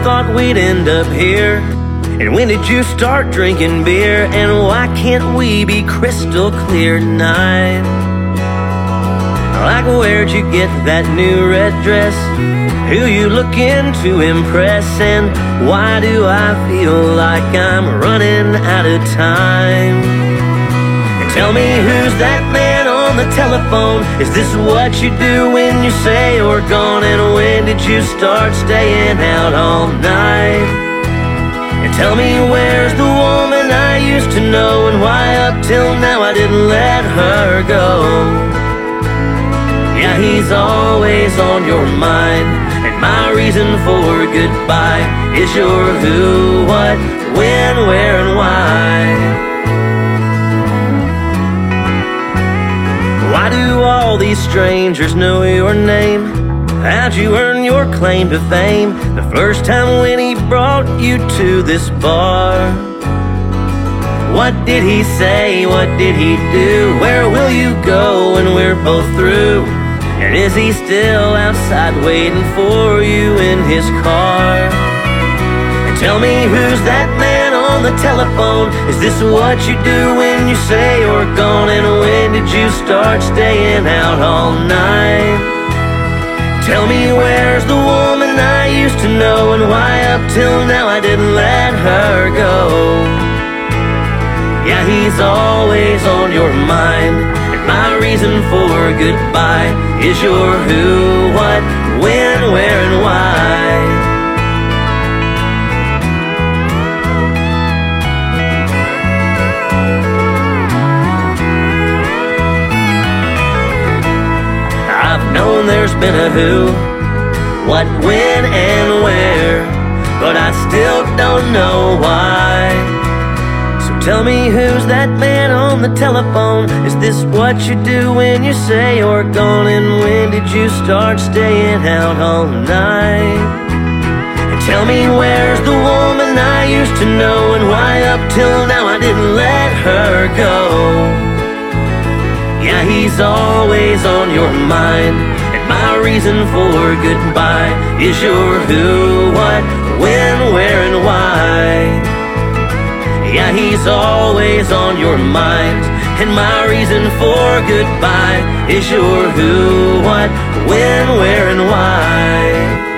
thought we'd end up here? And when did you start drinking beer? And why can't we be crystal clear tonight? Like, where'd you get that new red dress? Who you looking to impress? And why do I feel like I'm running out of time? And tell me, who's that man on the telephone? Is this what you do when you say you're gone? And when did you start staying out all night? And tell me, where's the woman I used to know? And why up till now I didn't let her go? Yeah, he's always on your mind, and my reason for goodbye is your who, what, when, where, and why. Why do all these strangers know your name? How'd you earn your claim to fame the first time when he brought you to this bar? What did he say? What did he do? Where will you go when we're both through? And is he still outside waiting for you in his car? And tell me, who's that man on the telephone? Is this what you do when you say you're gone? And when did you start staying out all night? Tell me, where's the woman I used to know? And why up till now I didn't let her go? Yeah, he's always on your mind, and my reason for goodbye is your who, what, when, where, and why. I've known there's been a who, what, when, and where, but I still don't know why. Tell me, who's that man on the telephone? Is this what you do when you say you're gone? And when did you start staying out all night? And tell me, where's the woman I used to know? And why up till now I didn't let her go? Yeah, he's always on your mind, and my reason for goodbye is your who, what, when, where, and why. Yeah, he's always on your mind, and my reason for goodbye is your who, what, when, where, and why.